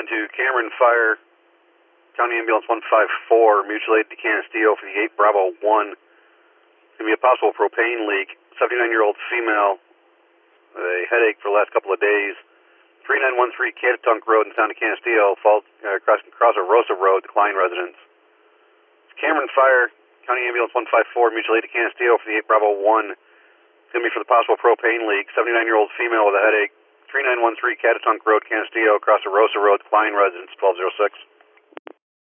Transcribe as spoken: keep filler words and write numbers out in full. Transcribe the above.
ten to Cameron Fire, County Ambulance one five four, mutual aid to Canisteo for the eight Bravo one. It's going to be a possible propane leak. seventy-nine-year-old female, a headache for the last couple of days. three nine one three Catatunk Road in the town of Canisteo, falls, uh, across, across a Rosa Road, Klein residence. It's Cameron Fire, County Ambulance one five four, mutual aid to Canisteo for the eight Bravo one. It's going to be for the possible propane leak. seventy-nine-year-old female with a headache. three nine one three Catatunk Road, Canisteo, across a Rosa Road, Klein residence, twelve oh six.